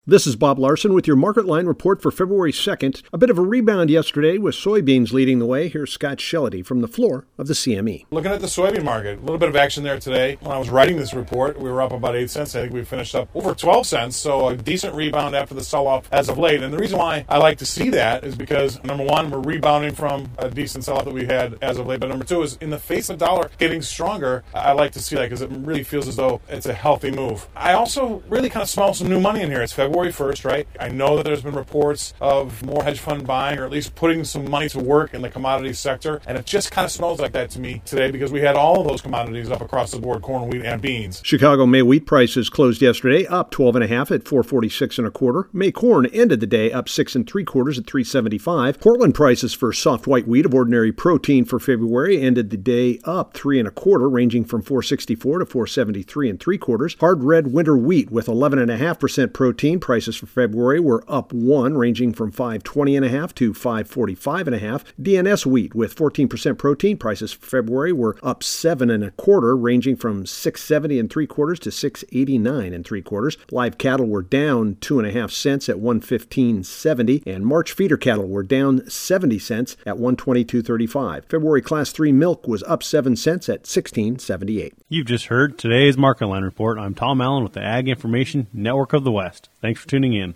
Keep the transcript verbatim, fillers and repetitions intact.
This is Bob Larson with your Market Line report for February second. A bit of a rebound yesterday with soybeans leading the way. Here's Scott Shellady from the floor of the C M E. Looking at the soybean market, a little bit of action there today. When I was writing this report, we were up about eight cents. I think we finished up over twelve cents, so a decent rebound after the sell-off as of late. And the reason why I like to see that is because, number one, we're rebounding from a decent sell-off that we had as of late. But number two is, in the face of the dollar getting stronger, I like to see that because it really feels as though it's a healthy move. I also really kind of smell some new money in here. It's February first, right? I know that there's been reports of more hedge fund buying, or at least putting some money to work in the commodities sector, and it just kind of smells like that to me today because we had all of those commodities up across the board: corn, wheat, and beans. Chicago May wheat prices closed yesterday up twelve and a half at four forty-six and a quarter. May corn ended the day up six and three quarters at three seventy-five. Portland prices for soft white wheat of ordinary protein for February ended the day up three and a quarter, ranging from four sixty-four to four seventy-three and three quarters. Hard red winter wheat with eleven and a half percent protein prices for February were up one, ranging from five twenty and a half to five forty-five and a half. D N S wheat with fourteen percent protein prices for February were up seven and a quarter, ranging from six seventy and three quarters to six eighty-nine and three quarters. Live cattle were down two and a half cents at one fifteen seventy, and March feeder cattle were down seventy cents at one twenty-two thirty-five. February class three milk was up seven cents at sixteen seventy-eight. You've just heard today's Market Line report. I'm Tom Allen with the Ag Information Network of the West. Thanks for tuning in.